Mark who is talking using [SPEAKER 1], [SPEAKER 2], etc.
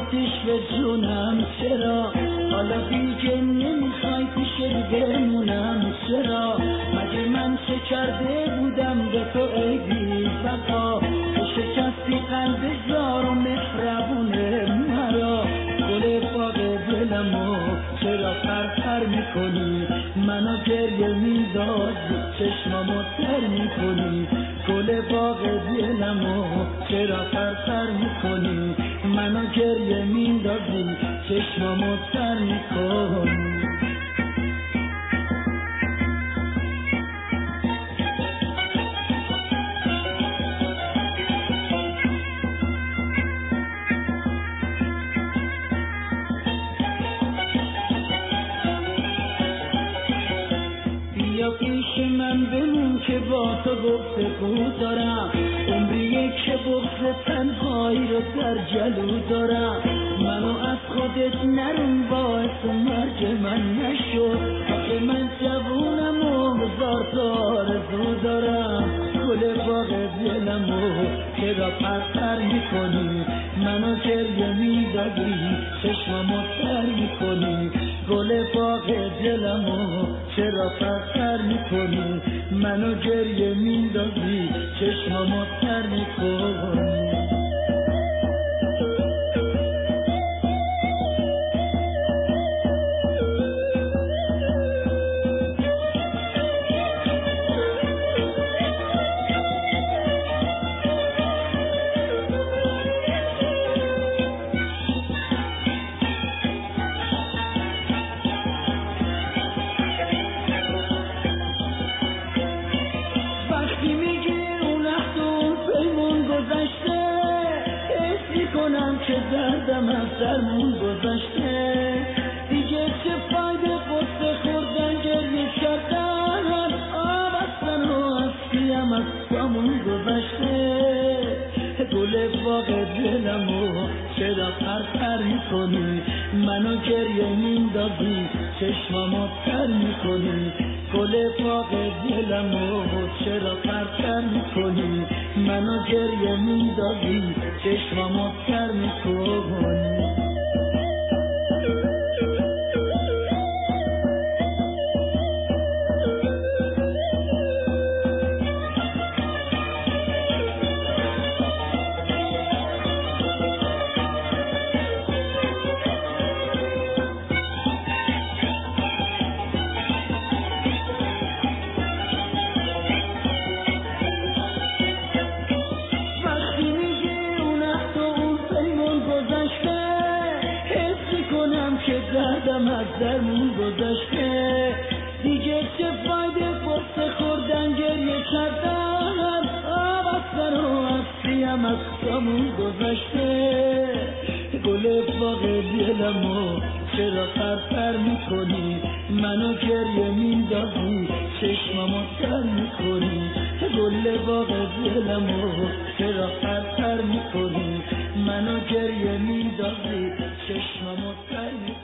[SPEAKER 1] آتیش به جونم چرا حالا دیگه نمیخوای پیش بمونم چرا مگه من چه کرده بودم به تو ای بی وفا تو شکستی قلب زار و مهربونه مرا گل باغ دلمو چرا پرپر میکنی منو گریه میندازی چشمامو تر میکنی گل باغ دلمو چرا پرپر میکنی منو گریه میندازی چشمامو تر میکنی یا پیش من بمون که با تو گفتگو دارم عمریه که بغض تنهایی رو در جلو دارم منو از خودت نرون باعث مرگ من نشو آخه من جوونم و هزار تا آرزو دارم گل باغ دلمو چرا پرپر میکنی منو گریه میندازی چشمامو تر میکنی گل باغ دلمو چرا پرپر میکنی منو گریه میندازی چشمامو تر میکنی که دردم از درمون گذشته دیگه چه فایده قصه خوردن گریه کردن آب اصلا و اصلیم از سامون گذشته گل باغ دلمو چرا پرپر میکنی منو گریه میندازی چشمامو تر میکنی گل باغ دلمو چرا پرپر میکنی منو گریه میندازی چشمامو تر میکنی که دردم از درمون گذشته دیگه چه فایده قصه خوردن گریه کردن آب از سر و اصلیم از سامون گذشته گل باغ دلمو چرا پرپر میکنی منو گریه میندازی چشمامو تر میکنی گل باغ دلمو چرا پرپر میکنی منو گریه میندازی چشمامو تر میکنی